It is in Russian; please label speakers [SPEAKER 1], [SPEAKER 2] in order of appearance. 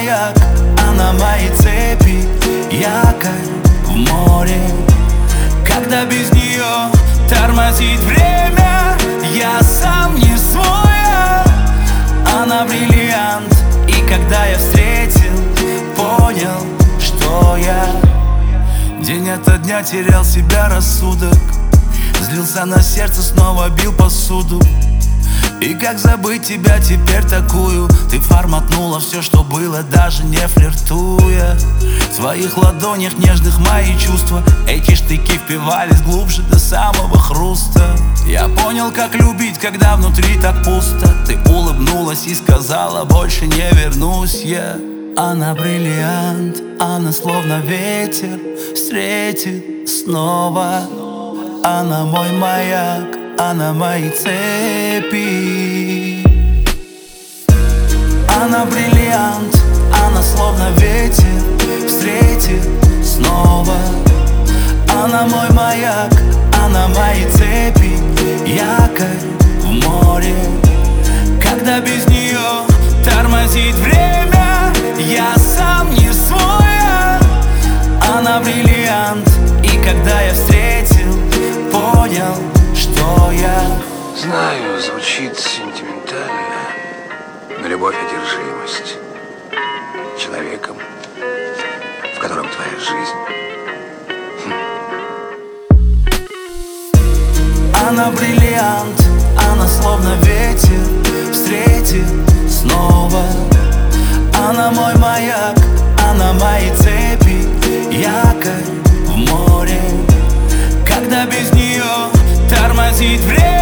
[SPEAKER 1] маяк, она мои цепи, якорь в море. Когда без нее тормозит время, я сам не свой. Она бриллиант, и когда я встретил, понял, что я день ото дня терял себя рассудок, злился на сердце, снова бил посуду. И как забыть тебя теперь такую? Ты форматнула все, что было, даже не флиртуя. В твоих ладонях нежных мои чувства, эти штыки впивались глубже до самого хруста. Я понял, как любить, когда внутри так пусто. Ты улыбнулась и сказала: больше не вернусь я. Она бриллиант, она словно ветер встретит снова. Она мой маяк, она мои цепи. Она бриллиант, она словно ветер встретит снова. Она мой маяк, она мои цепи, якорь в море. Когда без нее тормозит время, я сам не свой. Она бриллиант, и когда я встретил, понял, что я.
[SPEAKER 2] Знаю, звучит сентиментально, но любовь — одержимость человеком, в котором твоя жизнь.
[SPEAKER 1] Она бриллиант, она словно ветер встретит снова. Она мой маяк, она мои цепи, якорь в море. Когда без нее тормозит время,